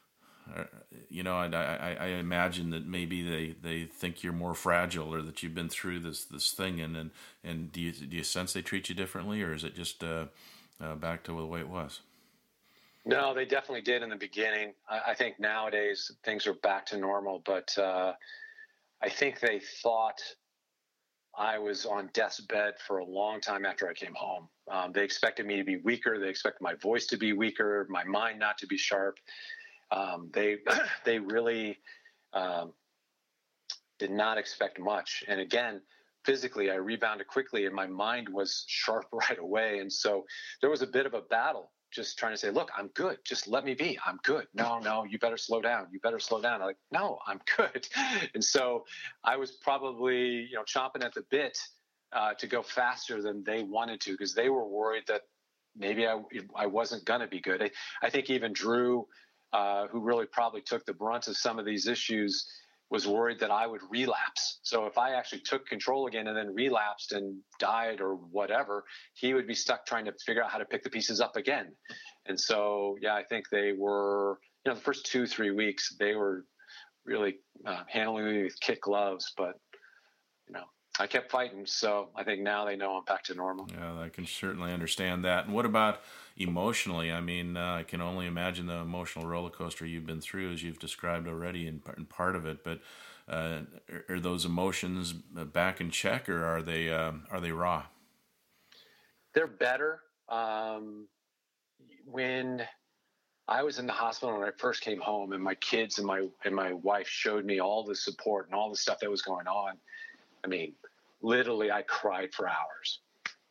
You know, I, I, I imagine that maybe they, they think you're more fragile, or that you've been through this this thing, and and, and do you do you sense they treat you differently, or is it just uh, uh, back to the way it was? No, they definitely did in the beginning. I, I think nowadays things are back to normal, but uh, I think they thought I was on death's bed for a long time after I came home. Um, they expected me to be weaker. They expected my voice to be weaker, my mind not to be sharp. Um, they they really um, did not expect much. And again, physically, I rebounded quickly, and my mind was sharp right away. And so there was a bit of a battle, just trying to say, "Look, I'm good. Just let me be. I'm good. No, no, you better slow down. You better slow down." I'm like, "No, I'm good." And so I was probably, you know, chomping at the bit uh, to go faster than they wanted to, because they were worried that maybe I I wasn't going to be good. I, I think even Drew, Uh, who really probably took the brunt of some of these issues, was worried that I would relapse. So if I actually took control again and then relapsed and died or whatever, he would be stuck trying to figure out how to pick the pieces up again. And so, yeah, I think they were, you know, the first two, three weeks, they were really uh, handling me with kid gloves, but, you know, I kept fighting, so I think now they know I'm back to normal. Yeah, I can certainly understand that. And what about emotionally? I mean, uh, I can only imagine the emotional roller coaster you've been through, as you've described already in, in part of it. But uh, are those emotions back in check, or are they uh, are they raw? They're better. Um, when I was in the hospital when I first came home, and my kids and my and my wife showed me all the support and all the stuff that was going on, I mean, literally, I cried for hours.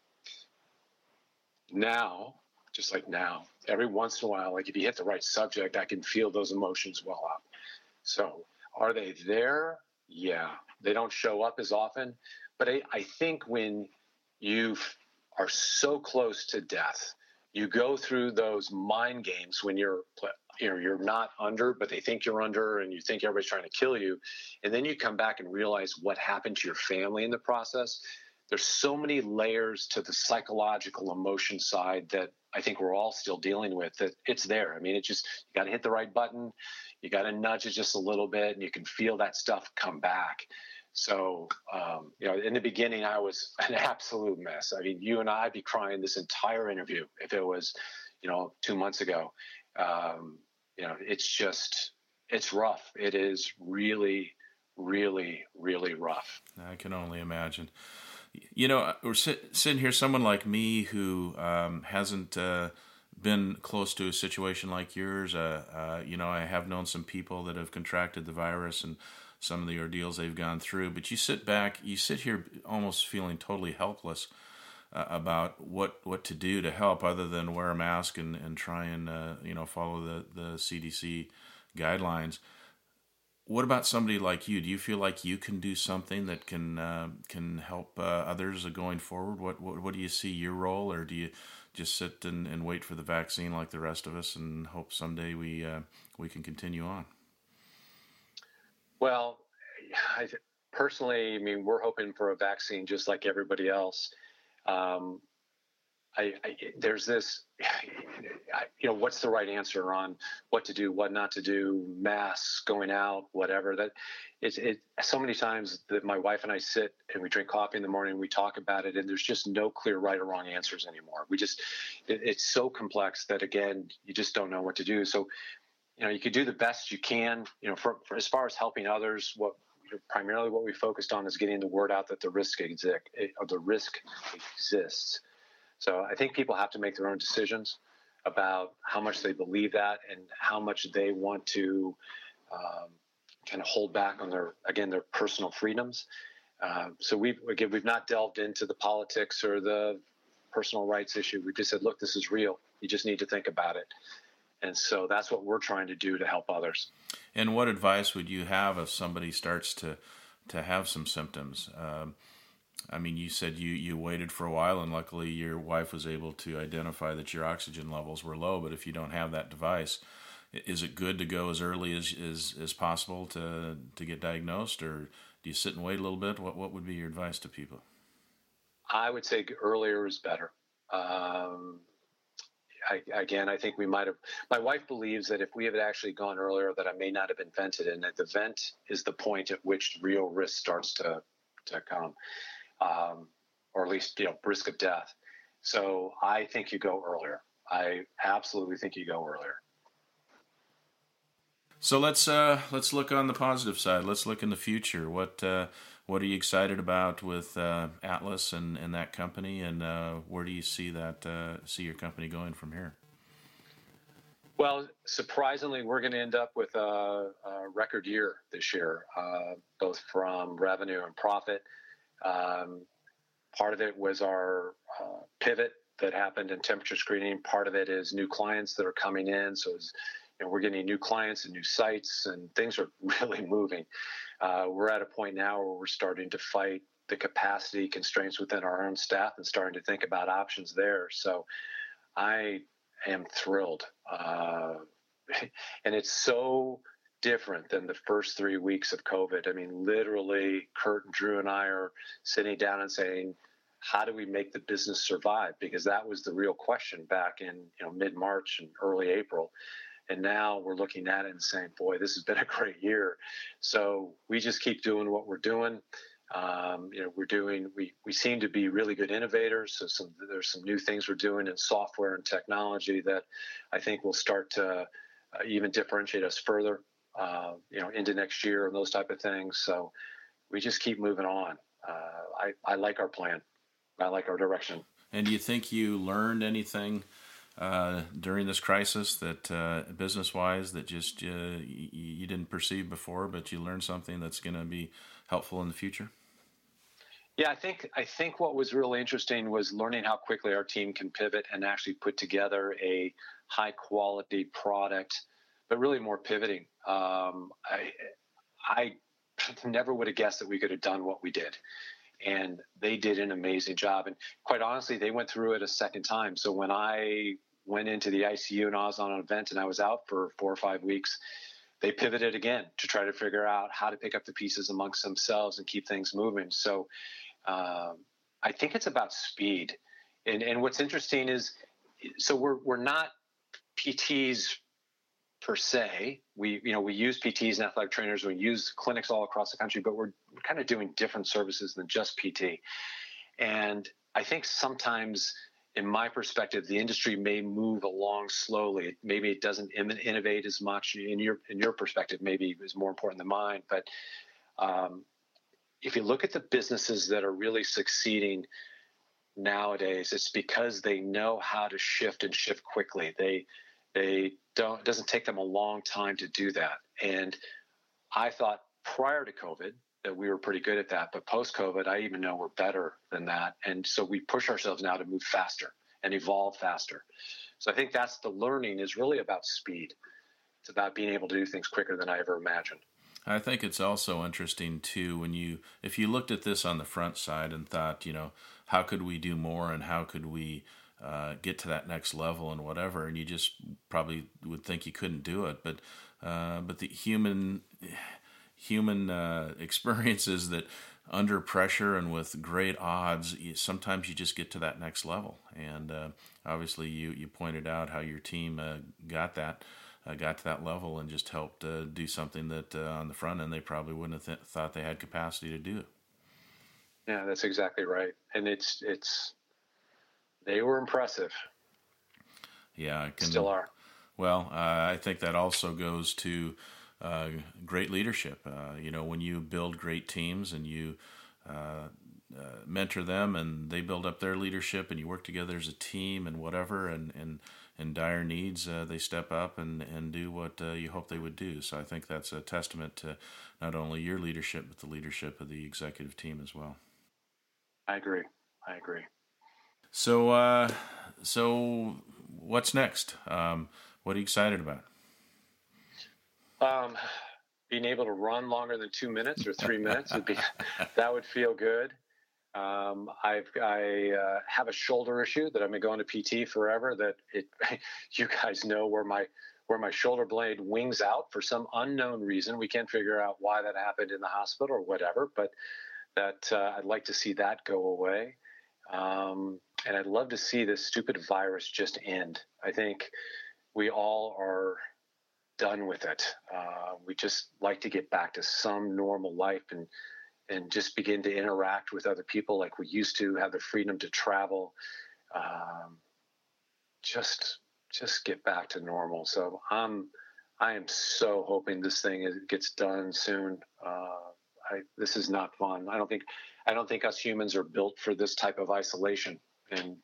Now, just like now, every once in a while, like if you hit the right subject, I can feel those emotions well up. So are they there? Yeah. They don't show up as often. But I, I think when you are so close to death, you go through those mind games when you're you know, you're not under, but they think you're under, and you think everybody's trying to kill you. And then you come back and realize what happened to your family in the process. There's so many layers to the psychological emotion side that I think we're all still dealing with, that it's there. I mean, it just, you got to hit the right button. You got to nudge it just a little bit, and you can feel that stuff come back. So, um, you know, in the beginning, I was an absolute mess. I mean, you and I, I'd be crying this entire interview if it was, you know, two months ago. Um, you know, it's just, it's rough. It is really, really, really rough. I can only imagine. You know, we're sit, sitting here, someone like me who um, hasn't uh, been close to a situation like yours. Uh, uh, you know, I have known some people that have contracted the virus and some of the ordeals they've gone through. But you sit back, you sit here almost feeling totally helpless uh, about what, what to do to help, other than wear a mask and, and try and, uh, you know, follow the, the C D C guidelines. What about somebody like you? Do you feel like you can do something that can uh, can help uh, others going forward? What, what what do you see your role, or do you just sit and, and wait for the vaccine like the rest of us and hope someday we uh, we can continue on? Well, I, personally, I mean, we're hoping for a vaccine just like everybody else. Um, I, I, there's this, I, you know, what's the right answer on what to do, what not to do, masks, going out, whatever. That it's it. So many times that my wife and I sit and we drink coffee in the morning, and we talk about it, and there's just no clear right or wrong answers anymore. We just, it, it's so complex that again, you just don't know what to do. So, you know, you can do the best you can. You know, for, for as far as helping others, what primarily what we focused on is getting the word out that the risk exist, or the risk exists. So I think people have to make their own decisions about how much they believe that and how much they want to um, kind of hold back on their, again, their personal freedoms. Uh, so we've, again, we've not delved into the politics or the personal rights issue. We just said, look, this is real. You just need to think about it. And so that's what we're trying to do to help others. And what advice would you have if somebody starts to, to have some symptoms? Um, I mean, you said you, you waited for a while, and luckily your wife was able to identify that your oxygen levels were low. But if you don't have that device, is it good to go as early as as, as possible to, to get diagnosed, or do you sit and wait a little bit? What what would be your advice to people? I would say earlier is better. Um, I, again, I think we might have, my wife believes that if we had actually gone earlier, that I may not have been vented, and that the vent is the point at which real risk starts to, to come, um, or at least, you know, risk of death. So I think you go earlier. I absolutely think you go earlier. So let's uh, let's look on the positive side. Let's look in the future. What uh, what are you excited about with uh, Atlas and, and that company, and uh, where do you see that uh, see your company going from here? Well, surprisingly, we're going to end up with a, a record year this year, uh, both from revenue and profit. Um, part of it was our uh, pivot that happened in temperature screening. Part of it is new clients that are coming in. So it's, you know, we're getting new clients and new sites, and things are really moving. Uh, we're at a point now where we're starting to fight the capacity constraints within our own staff and starting to think about options there. So I am thrilled. Uh, and it's so different than the first three weeks of COVID. I mean, literally, Kurt and Drew and I are sitting down and saying, how do we make the business survive? Because that was the real question back in, you know, mid-March and early April. And now we're looking at it and saying, boy, this has been a great year. So we just keep doing what we're doing. Um, you know, we're doing, we, we seem to be really good innovators. So some, there's some new things we're doing in software and technology that I think will start to uh, even differentiate us further, uh, you know, into next year and those type of things. So we just keep moving on. Uh, I, I like our plan. I like our direction. And do you think you learned anything uh, during this crisis that uh, business-wise that just uh, you, you didn't perceive before, but you learned something that's going to be helpful in the future? Yeah, I think I think what was really interesting was learning how quickly our team can pivot and actually put together a high-quality product, but really more pivoting. Um, I I never would have guessed that we could have done what we did. And they did an amazing job. And quite honestly, they went through it a second time. So when I went into the I C U and I was on an event and I was out for four or five weeks, they pivoted again to try to figure out how to pick up the pieces amongst themselves and keep things moving. So um, I think it's about speed. And, and what's interesting is, so we're we're not P Ts per se. We, you know, we use P Ts and athletic trainers. We use clinics all across the country, but we're, we're kind of doing different services than just P T. And I think sometimes, in my perspective, the industry may move along slowly. Maybe it doesn't innovate as much. In your in your perspective, maybe is more important than mine. But um, if you look at the businesses that are really succeeding nowadays, it's because they know how to shift and shift quickly. They They don't, it doesn't take them a long time to do that. And I thought prior to COVID that we were pretty good at that, but post-COVID, I even know we're better than that. And so we push ourselves now to move faster and evolve faster. So I think that's the learning is really about speed. It's about being able to do things quicker than I ever imagined. I think it's also interesting too, when you, if you looked at this on the front side and thought, you know, how could we do more and how could we Uh, get to that next level and whatever, and you just probably would think you couldn't do it. But uh, but the human human uh, experiences that under pressure and with great odds, you, sometimes you just get to that next level. And uh, obviously, you you pointed out how your team uh, got that. Uh, got to that level and just helped uh, do something that uh, on the front end they probably wouldn't have th- thought they had capacity to do. Yeah, that's exactly right. And it's it's they were impressive. Yeah, I can, still are. Well, uh, I think that also goes to uh, great leadership. Uh, you know, when you build great teams and you uh, uh, mentor them and they build up their leadership and you work together as a team and whatever, and and in dire needs, uh, they step up and, and do what uh, you hope they would do. So I think that's a testament to not only your leadership, but the leadership of the executive team as well. I agree. I agree. So, uh, so what's next? Um, what are you excited about? Um, being able to run longer than two minutes or three minutes would be, that would feel good. Um, I've, I uh, have a shoulder issue that I've been going to P T forever. That it, you guys know where my where my shoulder blade wings out for some unknown reason. We can't figure out why that happened in the hospital or whatever. But that uh, I'd like to see that go away, um, and I'd love to see this stupid virus just end. I think we all are done with it. Uh, we just like to get back to some normal life and. and just begin to interact with other people like we used to, have the freedom to travel, um, just just get back to normal. So I'm, I am so hoping this thing gets done soon. Uh, I, this is not fun. I don't think, I don't think us humans are built for this type of isolation. And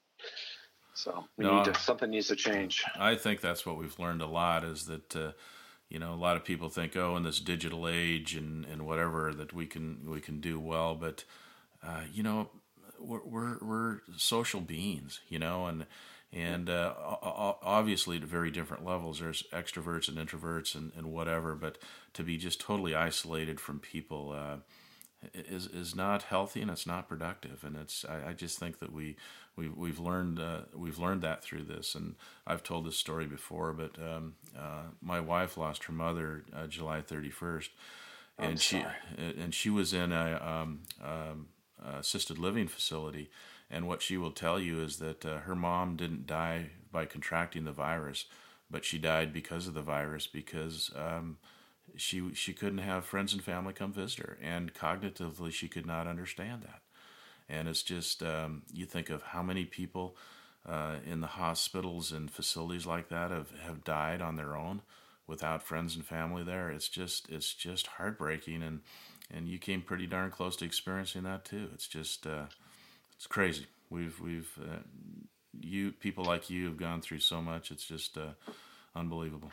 so we no, need to, something needs to change. I think that's what we've learned a lot is that, uh, you know, a lot of people think, oh, in this digital age and, and whatever, that we can we can do well. But, uh, you know, we're, we're we're social beings, you know, and and uh, obviously at very different levels. There's extroverts and introverts and, and whatever. But to be just totally isolated from people uh, is is not healthy and it's not productive. And it's I, I just think that we we we've learned uh, we've learned that through this. And I've told this story before, but um, uh, my wife lost her mother uh, July thirty-first, and I'm she sorry. and she was in a um, um, assisted living facility. And what she will tell you is that uh, her mom didn't die by contracting the virus, but she died because of the virus because. Um, She she couldn't have friends and family come visit her, and cognitively she could not understand that. And it's just um, you think of how many people uh, in the hospitals and facilities like that have, have died on their own without friends and family there. It's just it's just heartbreaking, and and you came pretty darn close to experiencing that too. It's just uh, it's crazy. We've we've uh, you people like you have gone through so much. It's just uh, unbelievable.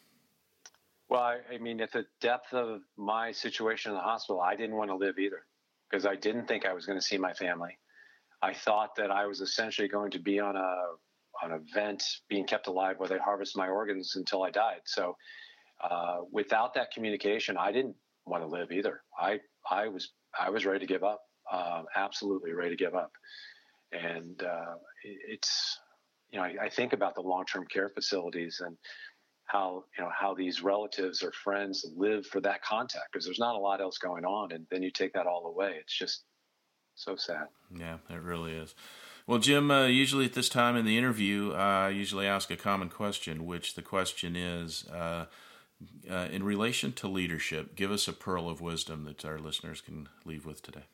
Well, I, I mean, at the depth of my situation in the hospital, I didn't want to live either because I didn't think I was going to see my family. I thought that I was essentially going to be on a on a vent, being kept alive where they harvest my organs until I died. So uh, without that communication, I didn't want to live either. I I was I was ready to give up, uh, absolutely ready to give up. And uh, it, it's you know I, I think about the long-term care facilities and. how, you know, how these relatives or friends live for that contact because there's not a lot else going on. And then you take that all away. It's just so sad. Yeah, it really is. Well, Jim, uh, usually at this time in the interview, uh, I usually ask a common question, which the question is, uh, uh, in relation to leadership, give us a pearl of wisdom that our listeners can leave with today.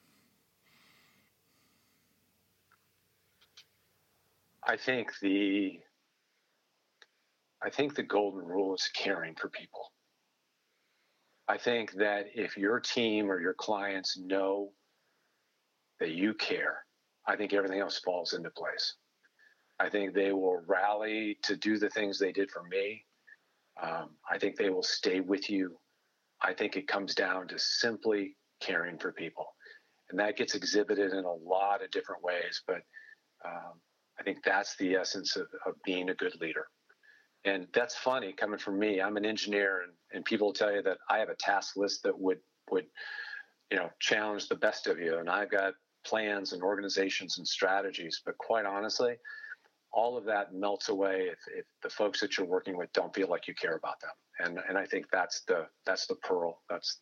I think the I think the golden rule is caring for people. I think that if your team or your clients know that you care, I think everything else falls into place. I think they will rally to do the things they did for me. Um, I think they will stay with you. I think it comes down to simply caring for people. And that gets exhibited in a lot of different ways, but um, I think that's the essence of, of being a good leader. And that's funny coming from me. I'm an engineer, and, and people will tell you that I have a task list that would, would, you know, challenge the best of you. And I've got plans and organizations and strategies. But quite honestly, all of that melts away if, if the folks that you're working with don't feel like you care about them. And and I think that's the that's the pearl. That's the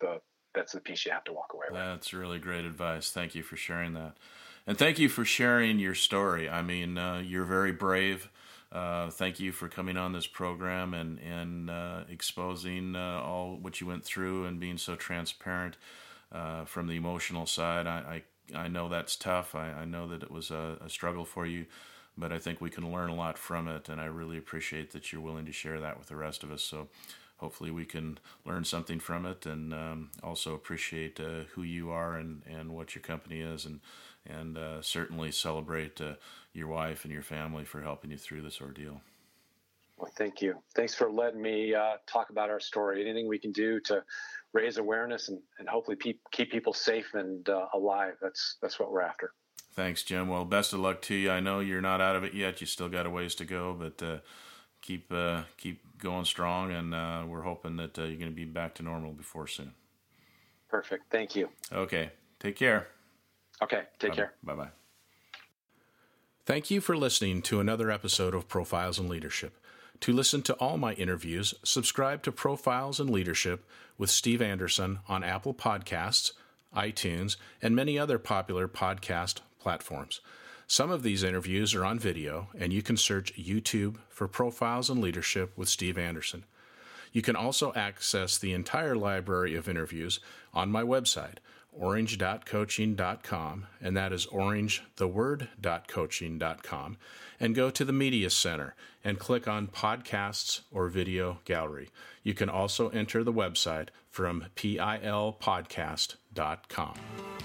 that's the piece you have to walk away with. That's really great advice. Thank you for sharing that. And thank you for sharing your story. I mean, uh, you're very brave. Uh, thank you for coming on this program and, and uh, exposing uh, all what you went through and being so transparent uh, from the emotional side. I, I, I know that's tough. I, I know that it was a, a struggle for you, but I think we can learn a lot from it, and I really appreciate that you're willing to share that with the rest of us. So hopefully we can learn something from it, and um, also appreciate uh, who you are and, and what your company is, and and uh, certainly celebrate uh, your wife and your family for helping you through this ordeal. Well, thank you. Thanks for letting me uh, talk about our story. Anything we can do to raise awareness and, and hopefully pe- keep people safe and uh, alive, that's that's what we're after. Thanks, Jim. Well, best of luck to you. I know you're not out of it yet. You still got a ways to go, but uh, keep uh, keep going strong, and uh, we're hoping that uh, you're going to be back to normal before soon. Perfect. Thank you. Okay. Take care. Okay. Take Bye- care. Bye-bye. Thank you for listening to another episode of Profiles in Leadership. To listen to all my interviews, subscribe to Profiles in Leadership with Steve Anderson on Apple Podcasts, iTunes, and many other popular podcast platforms. Some of these interviews are on video, and you can search YouTube for Profiles in Leadership with Steve Anderson. You can also access the entire library of interviews on my website, orange dot coaching dot com, and that is orange, the word, dot coaching dot com, and go to the Media Center and click on Podcasts or Video Gallery. You can also enter the website from pil podcast dot com.